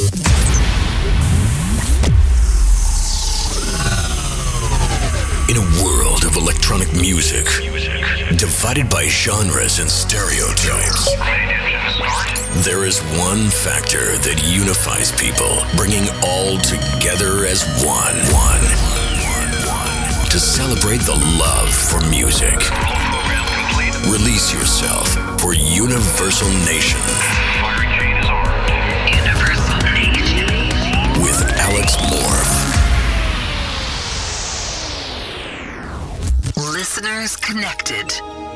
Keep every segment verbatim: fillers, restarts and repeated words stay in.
In a world of electronic music, divided by genres and stereotypes, there is one factor that unifies people, bringing all together as one. One. To celebrate the love for music. Release yourself for Universal Nation. Universal Nation. With Alex Morph. Listeners connected.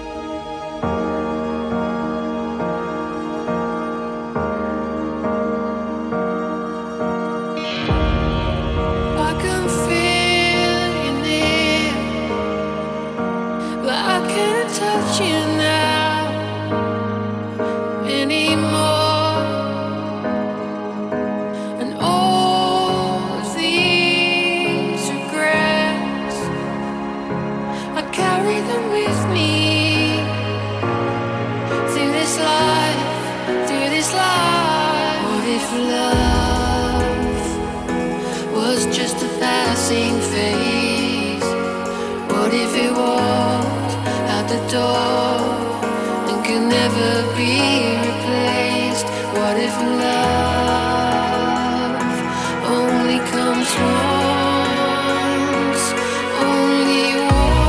Touch you now anymore, and all of these regrets, I carry them with me through this life, through this life. What if love was just a passing phase? What if it was the door and can never be replaced? What if love only comes once, only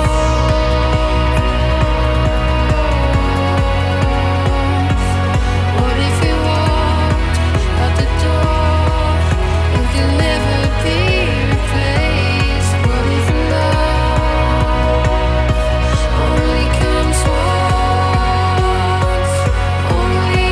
once? What if it walked out the door and can never be replaced? What if love only comes once, only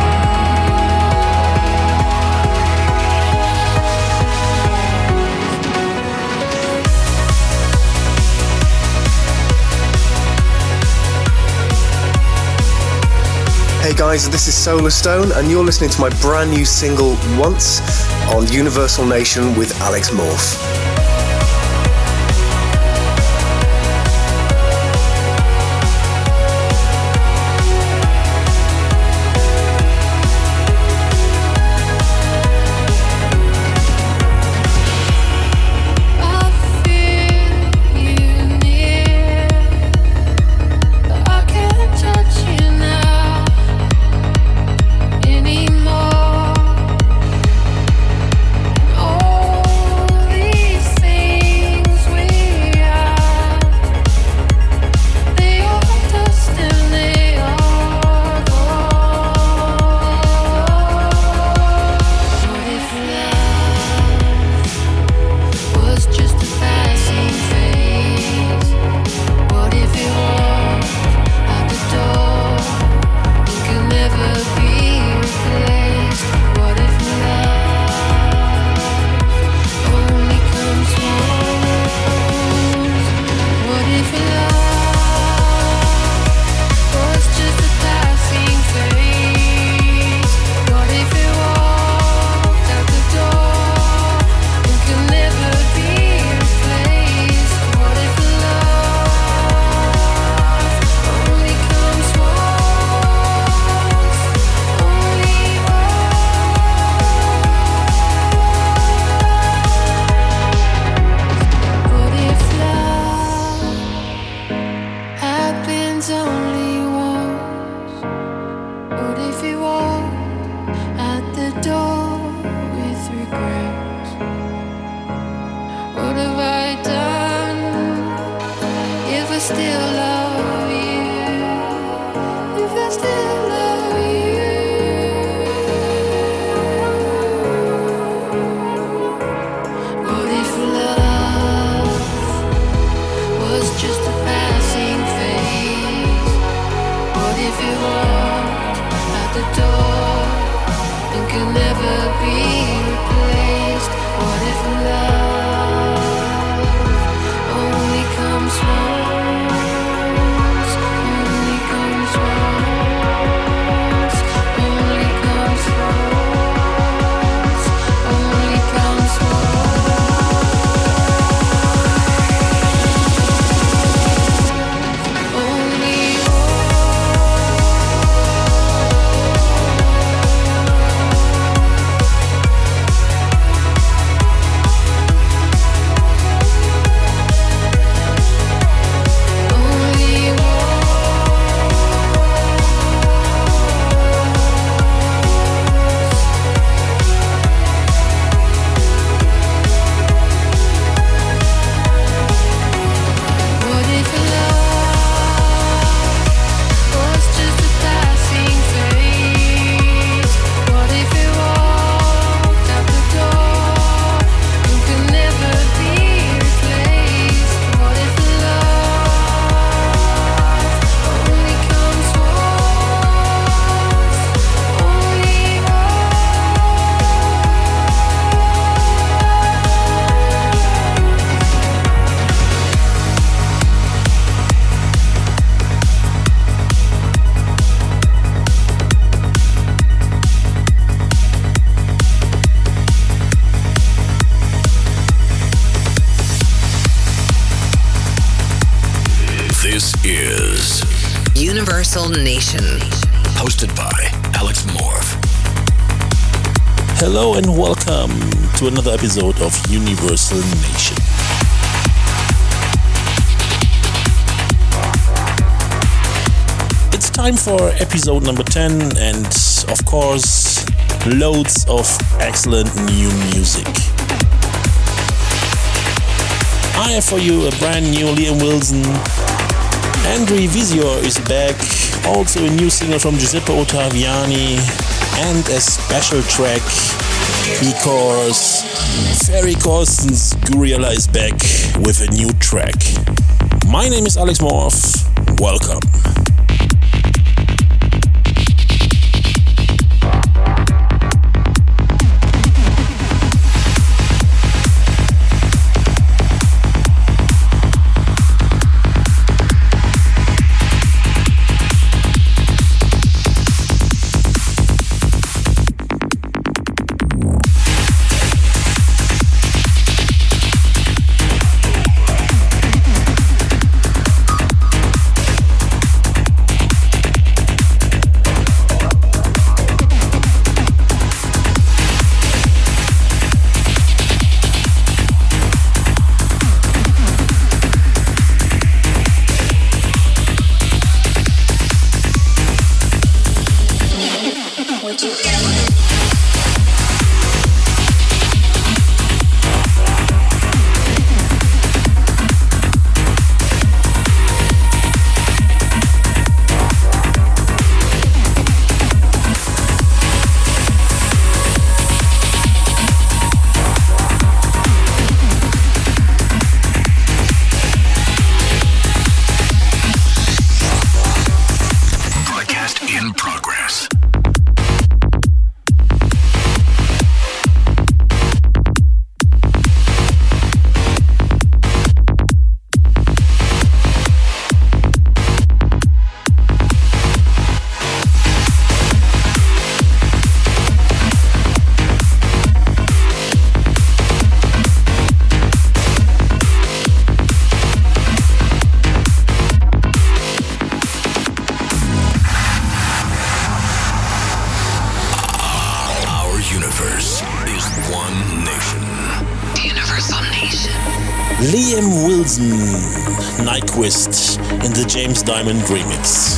Hey guys, this is Solar Stone, and you're listening to my brand new single, Once, on Universal Nation with Alex Morph. Only comes home. Universal Nation. Hosted by Alex Morph. Hello and welcome to another episode of Universal Nation. It's time for episode number ten and, of course, loads of excellent new music. I have for you a brand new Liam Wilson. Andre Visior is back, also a new single from Giuseppe Ottaviani, and a special track because Ferry Corsten's Guriella is back with a new track. My name is Alex Morph. Welcome. Liam Wilson, Nyquist in the James Diamond remix.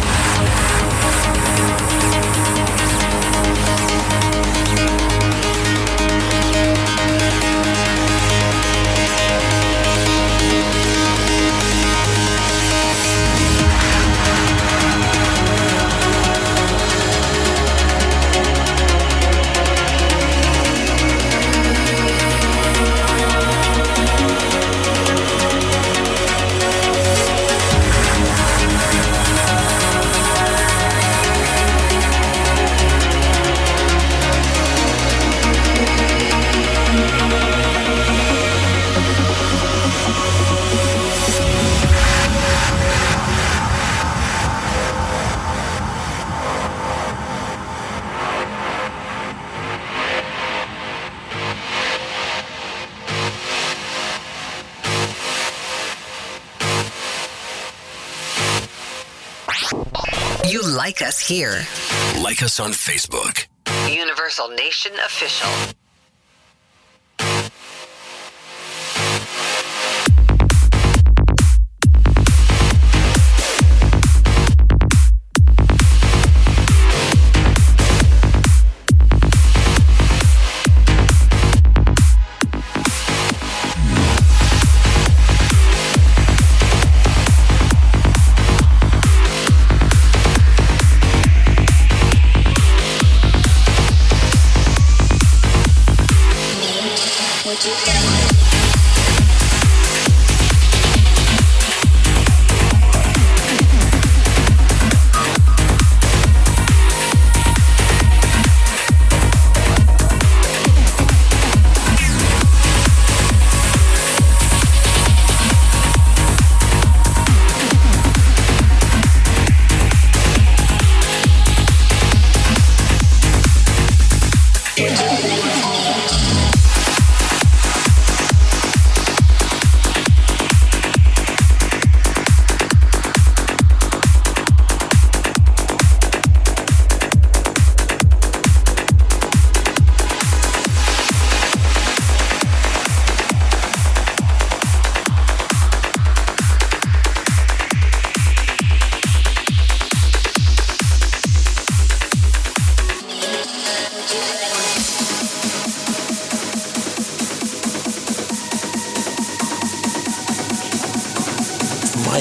You like us here. Like us on Facebook. Universal Nation Official.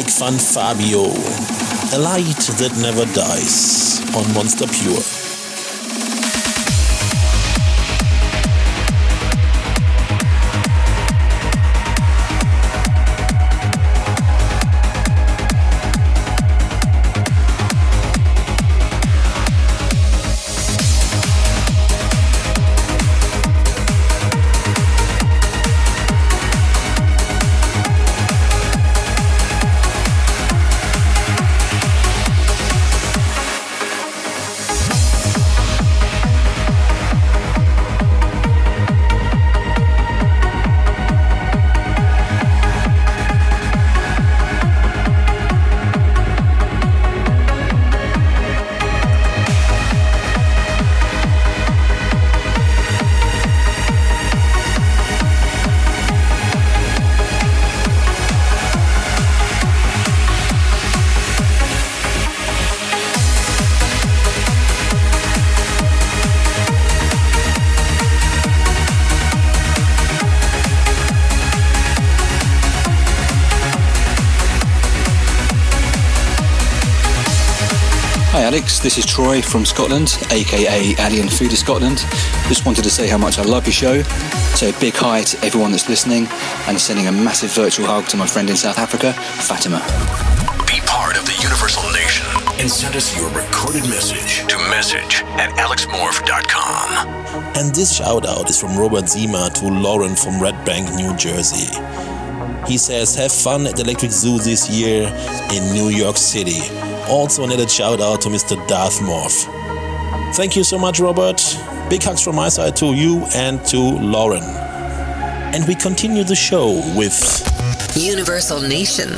Fun Fabio, a light that never dies on Monster Pure. Alex, this is Troy from Scotland, aka Alien Food of Scotland. Just wanted to say how much I love your show. So big hi to everyone that's listening and sending a massive virtual hug to my friend in South Africa, Fatima. Be part of the Universal Nation and send us your recorded message to message at alex morph dot com. And this shout out is from Robert Zima to Lauren from Red Bank, New Jersey. He says, have fun at Electric Zoo this year in New York City. Also an added shout out to Mister Darth Morph. Thank you so much, Robert. Big hugs from my side to you and to Lauren. And we continue the show with Universal Nation.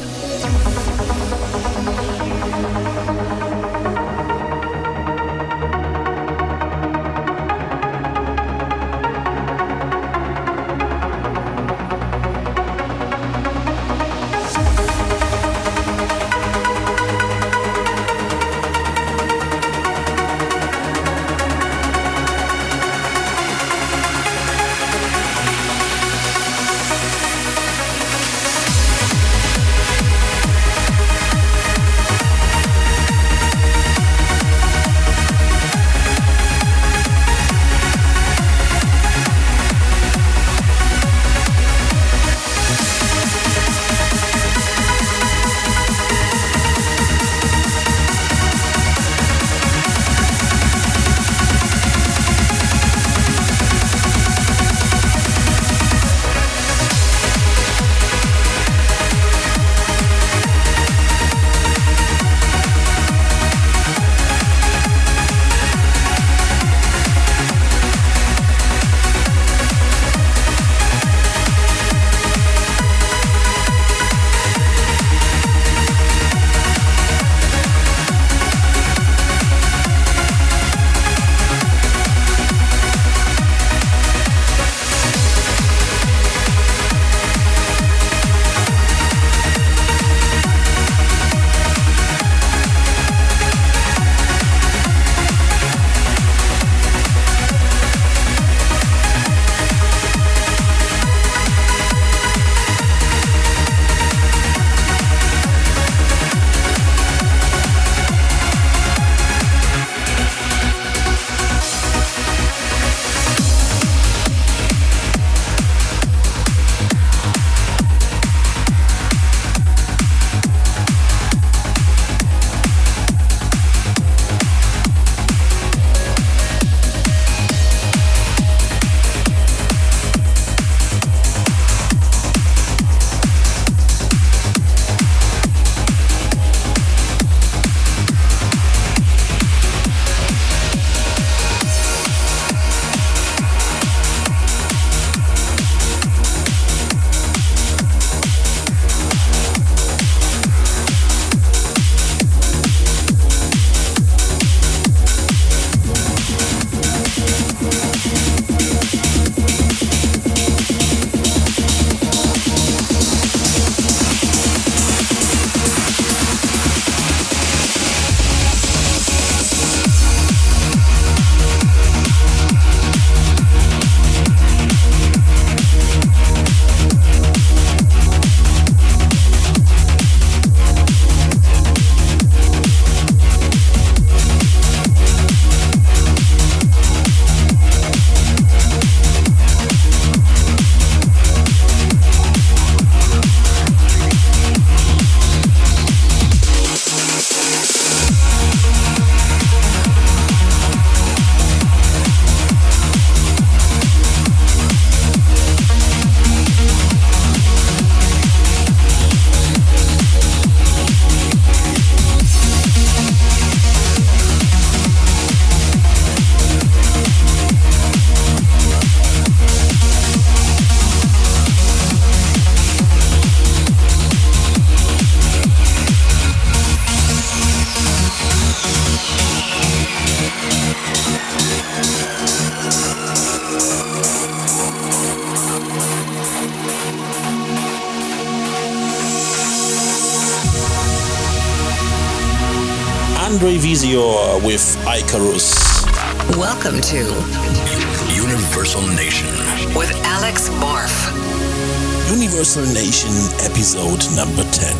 Andre Visior with Icarus. Welcome to Universal Nation with Alex Morph. Universal Nation episode number ten.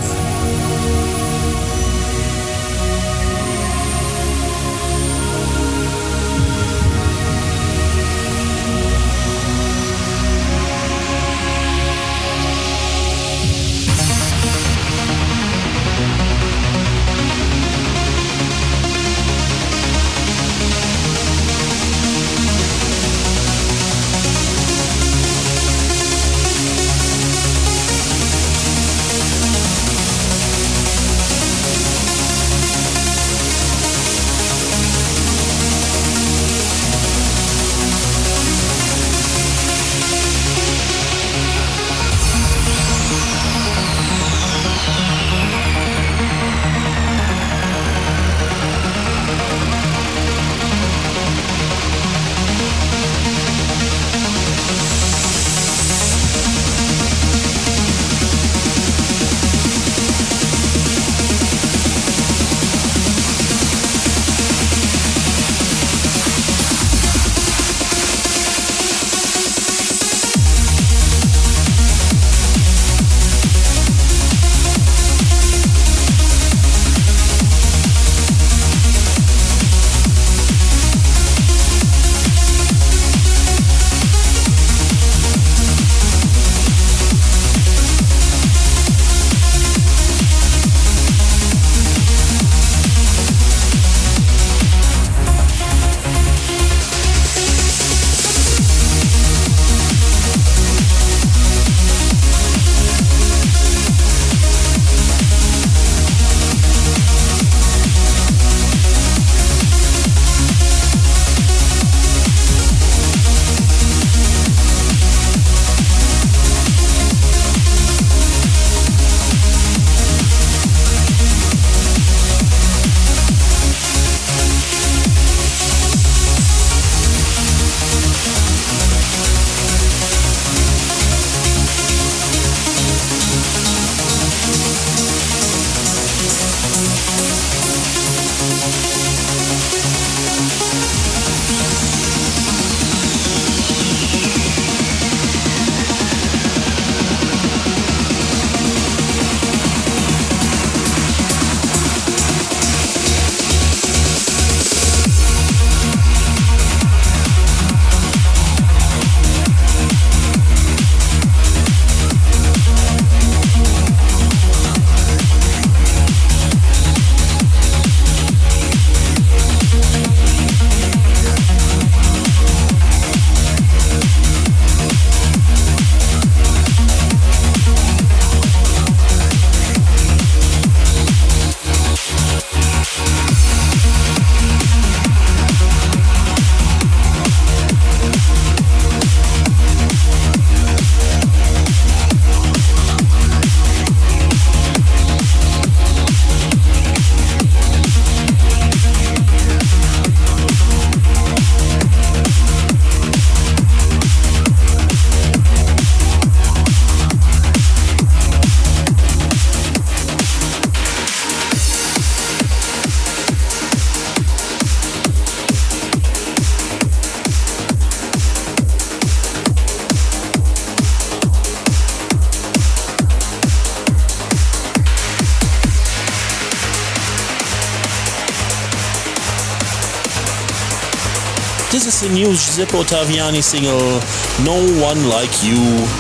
This is the new Giuseppe Ottaviani single, No One Like You,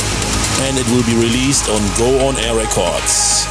and it will be released on Go On Air Records.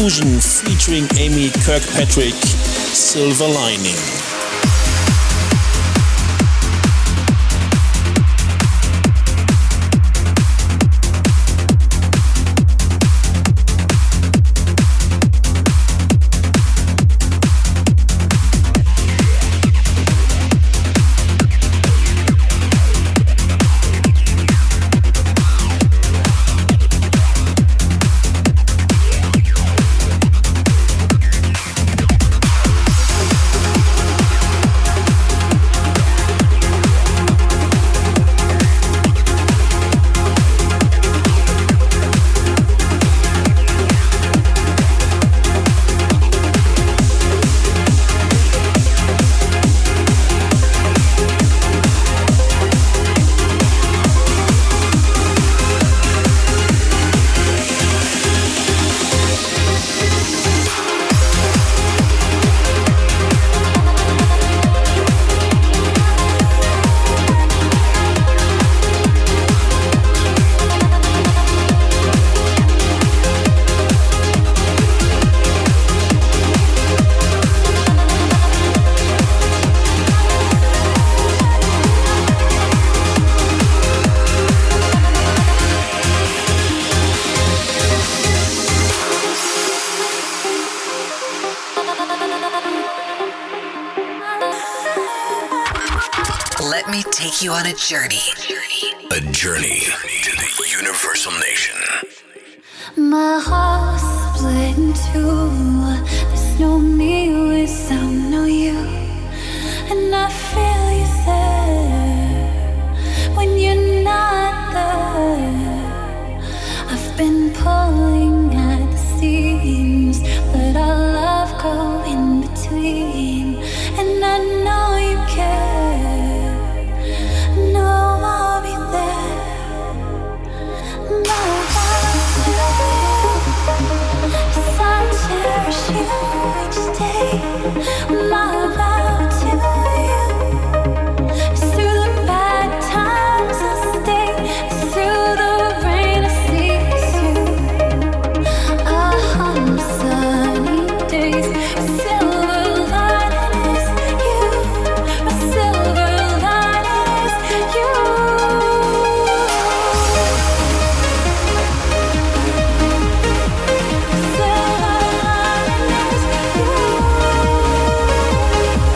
Fusion featuring Amy Kirkpatrick, Silver Lining. Let me take you on a journey. A journey to the universal nation. My heart's split in two. There's no me without no you. And I feel you there when you're not there. I've been pulling at the seams, let our love go in between. And I know you care. No, I'll be there. My heart's yes, I cherish you each day. My vow to you is through the bad times I stay, through the rain I see you. Ah, on sunny days, silver lining is you. My silver lining is you. Silver lining is you.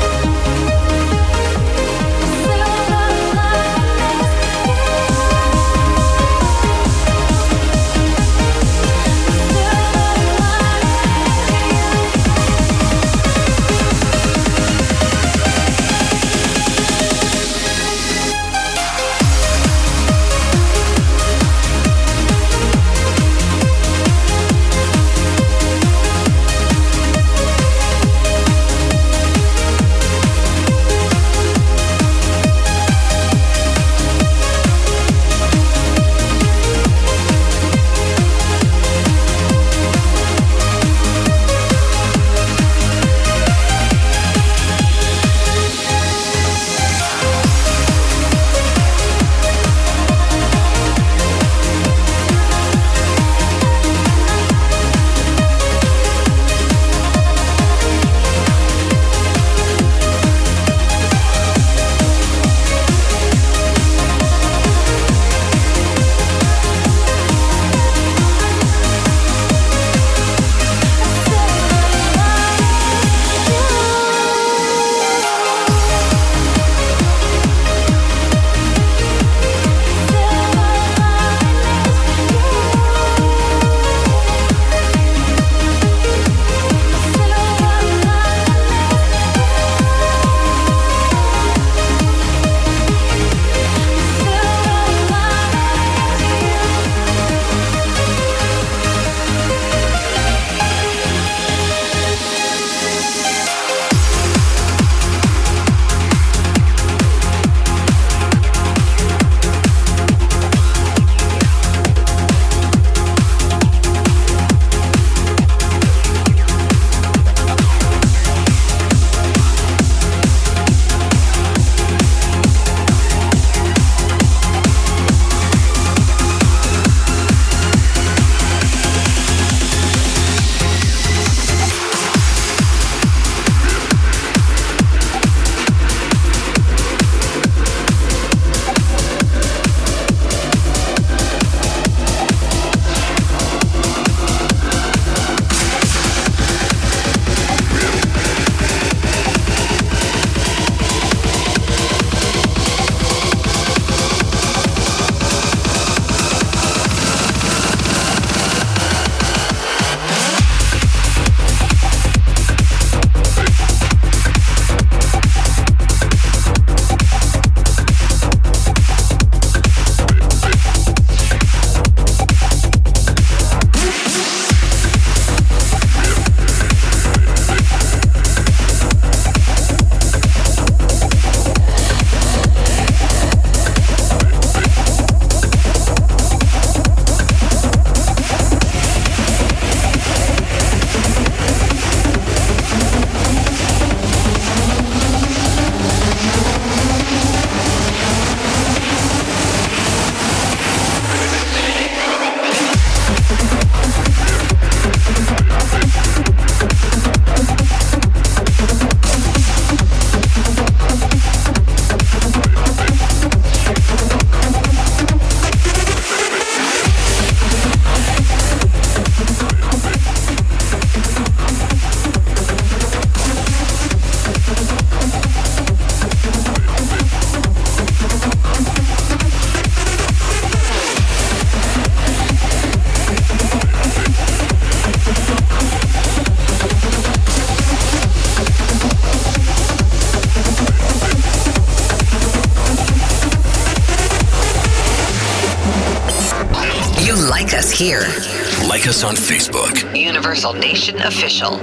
like us here. Like us on Facebook. Universal Nation Official.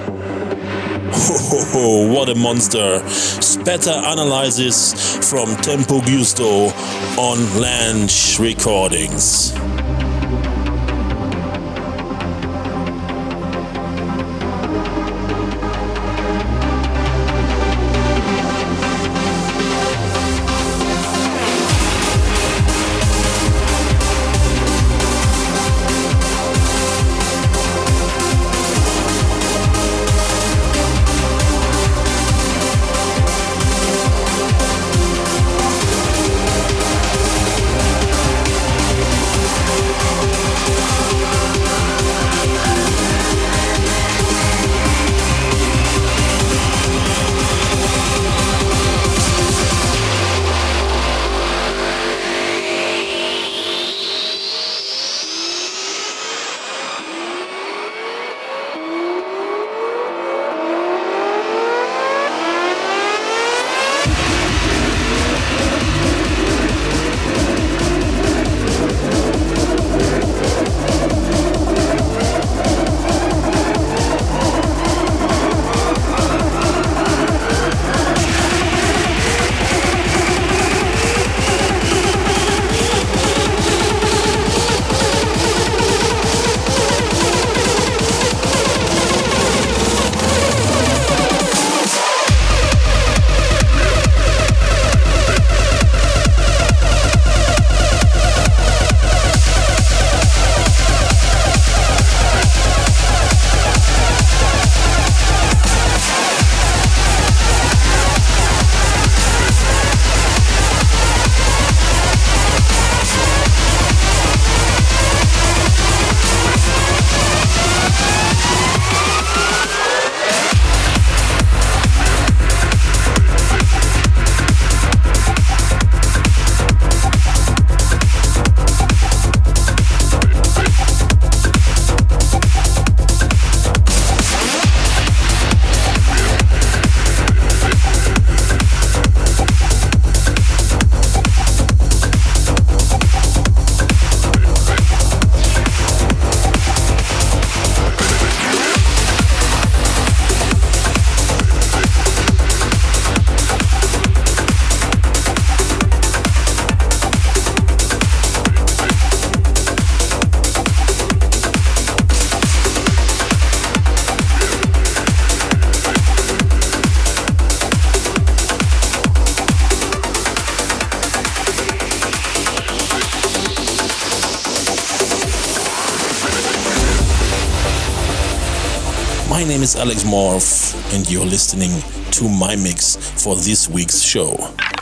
Oh, what a monster. Spatter analysis from Tempo Giusto on Lange Recordings. My name is Alex Morph, and you're listening to my mix for this week's show.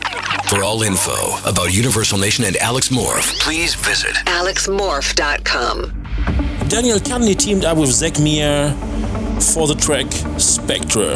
For all info about Universal Nation and Alex Morph, please visit alex morph dot com. Daniel Kandi teamed up with Zach Meir for the track Spectre.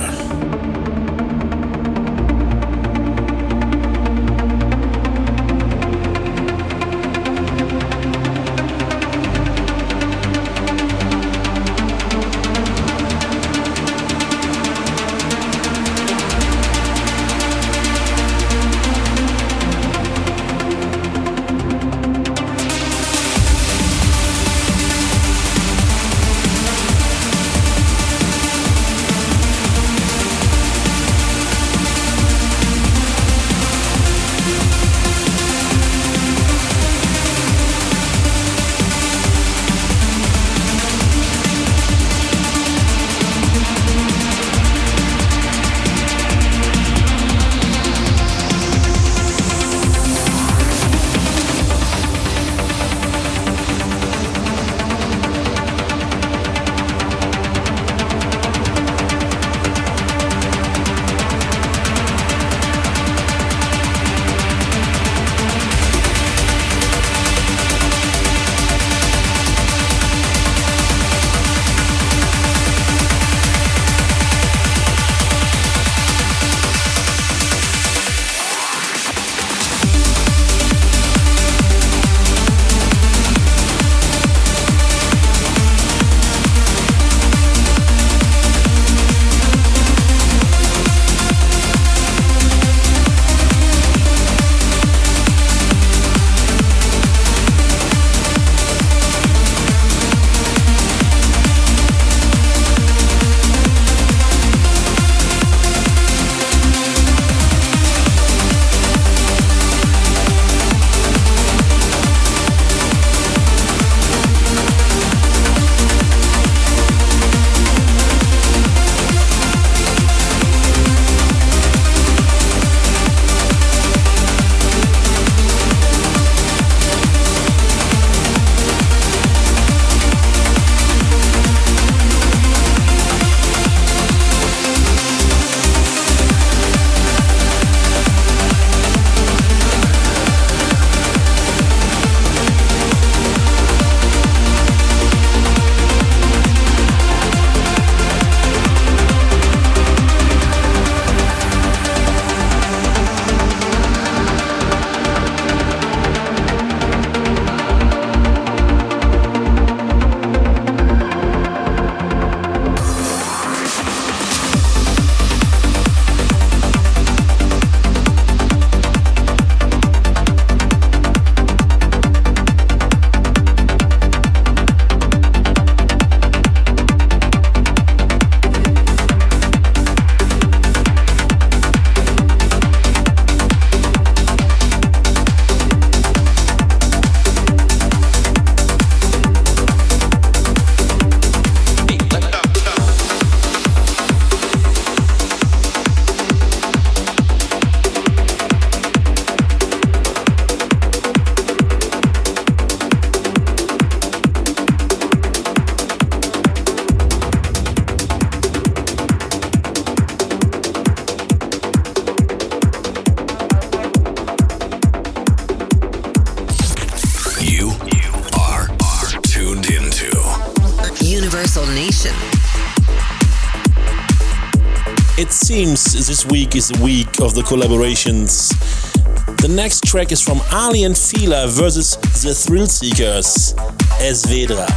seems this week is the week of the collaborations. The next track is from Ali and Fila versus the Thrill Seekers, Esvedra.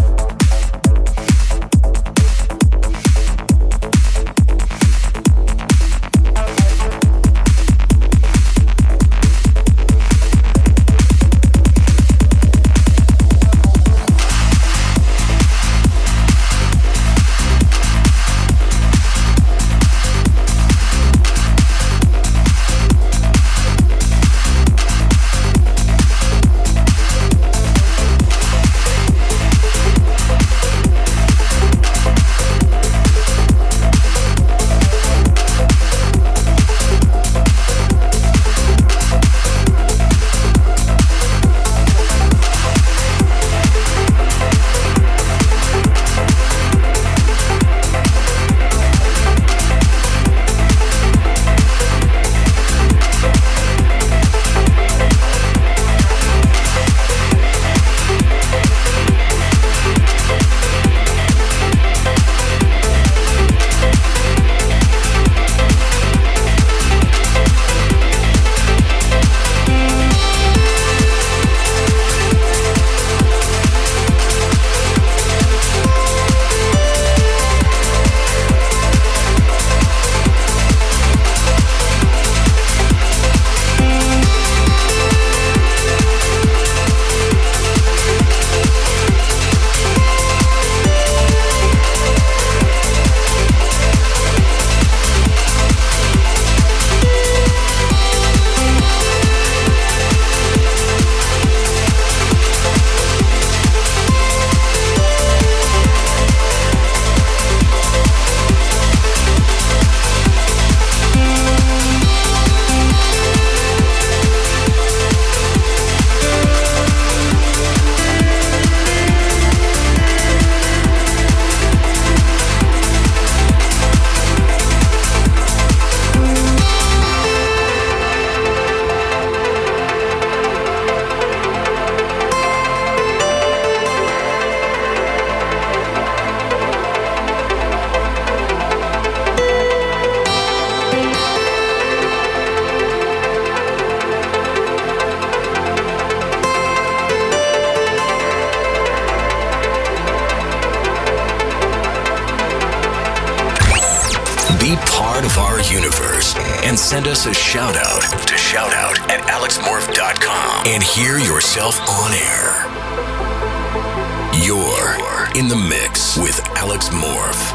And send us a shout out to shoutout at alex morph dot com and hear yourself on air. You're in the mix with Alex Morph.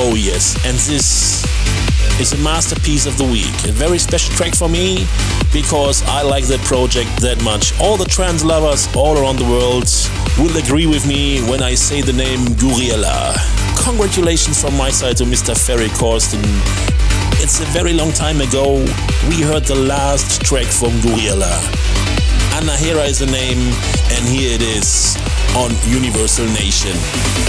Oh yes, and this is a masterpiece of the week. A very special track for me because I like that project that much. All the trance lovers all around the world will agree with me when I say the name Gouryella. Congratulations from my side to Mister Ferry Corsten. It's a very long time ago we heard the last track from Gouryella. Anahera is the name, and here it is on Universal Nation.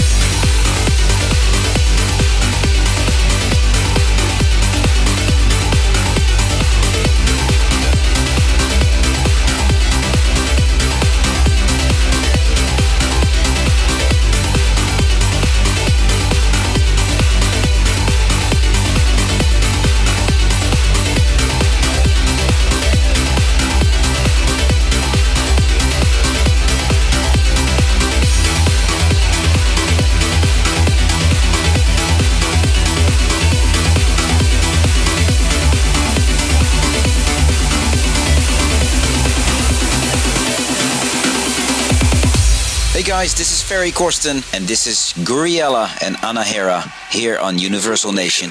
Hey guys, this is Ferry Corsten, and this is Gouryella and Anahera here on Universal Nation.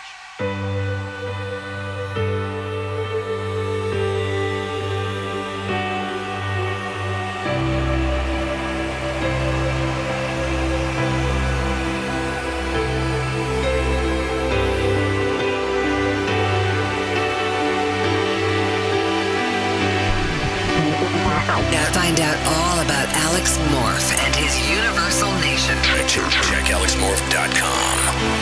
Find out all about Alex Morph and his Universal Nation. Check, check alex morph dot com.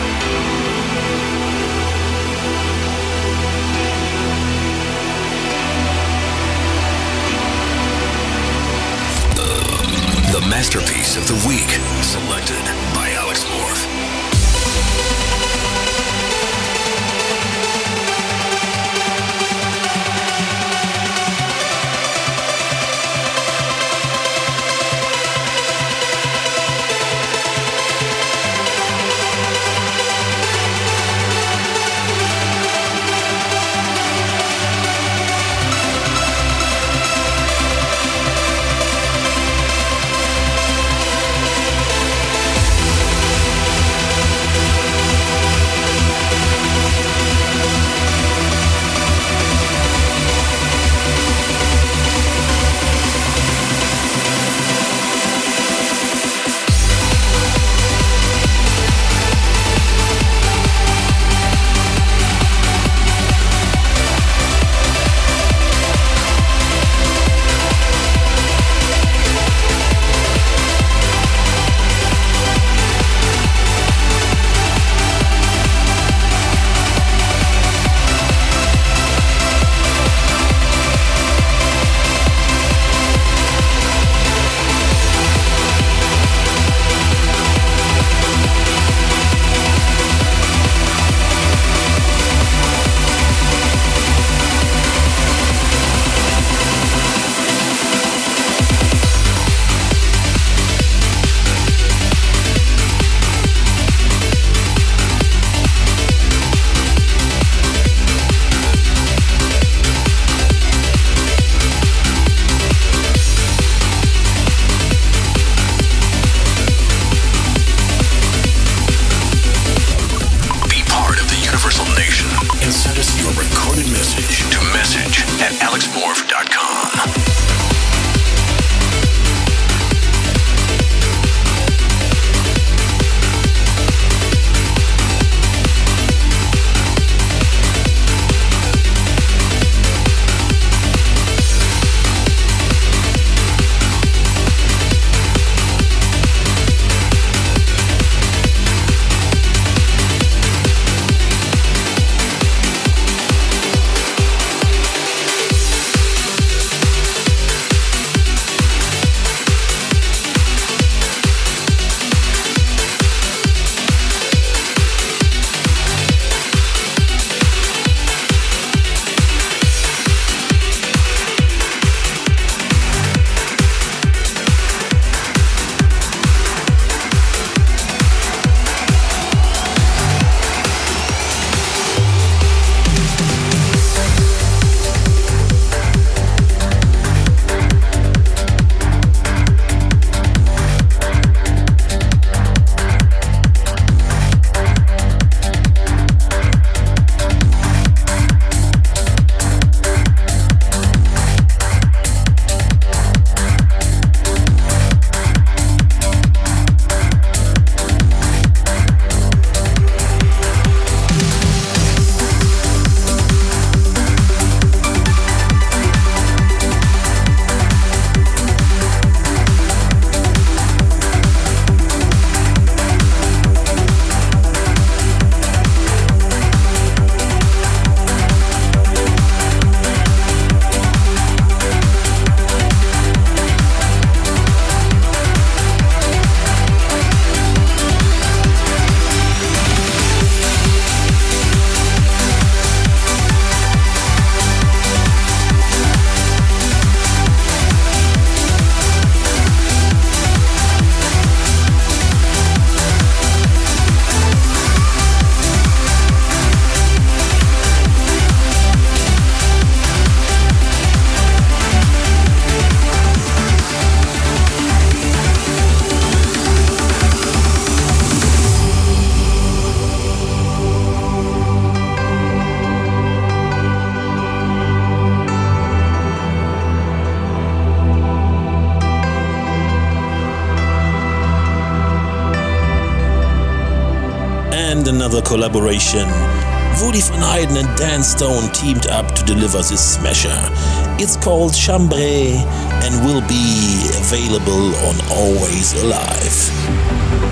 The, the masterpiece of the week, selected by Alex Morph. another collaboration. Woody Van Eyden and Dan Stone teamed up to deliver this smasher. It's called Chambray and will be available on Always Alive.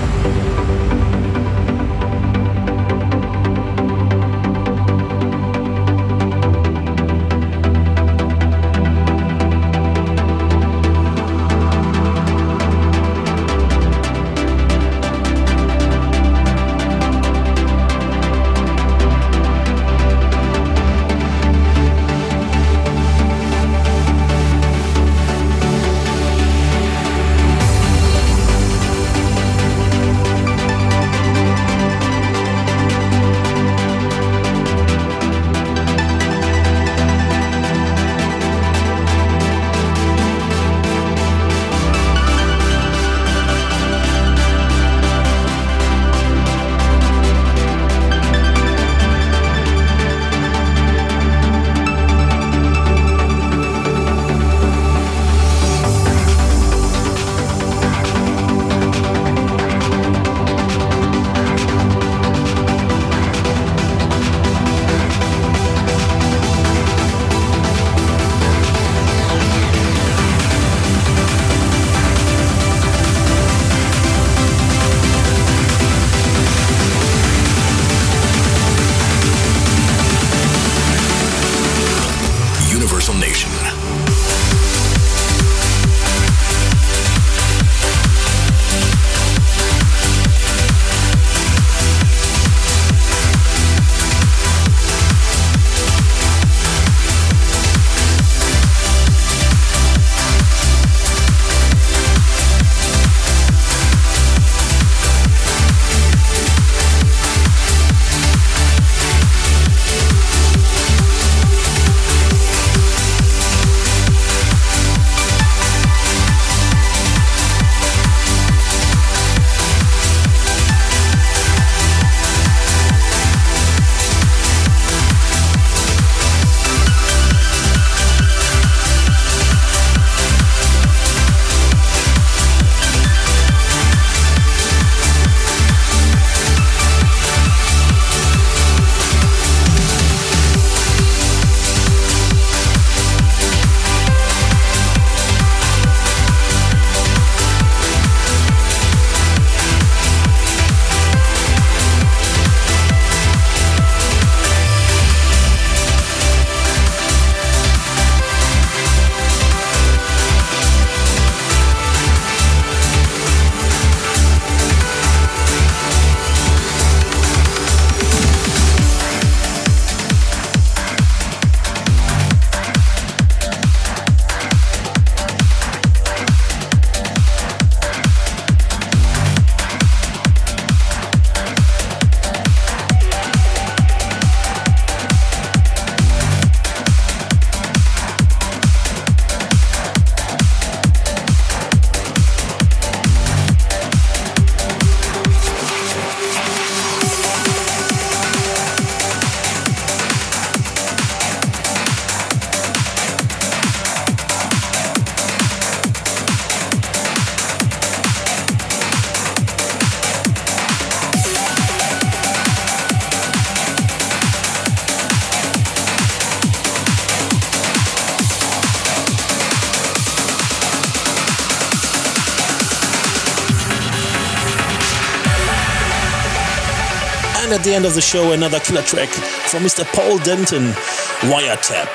And at the end of the show, another killer track from Mister Paul Denton, Wiretap.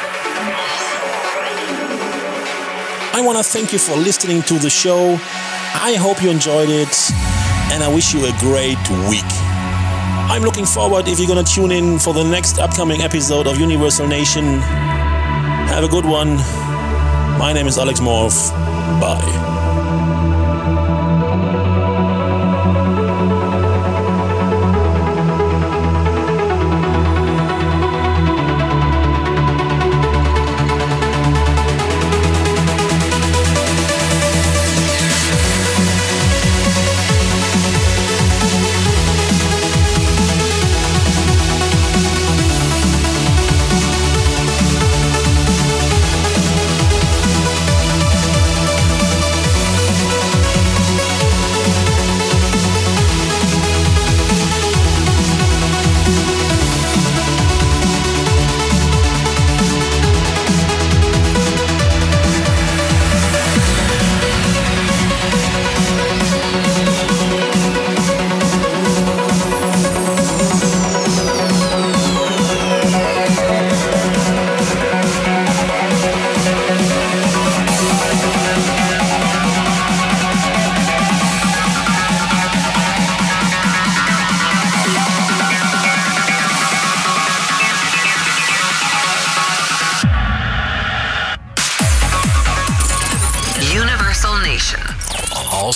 I want to thank you for listening to the show. I hope you enjoyed it, and I wish you a great week. I'm looking forward if you're going to tune in for the next upcoming episode of Universal Nation. Have a good one. My name is Alex Morph. Bye.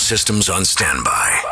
systems on standby.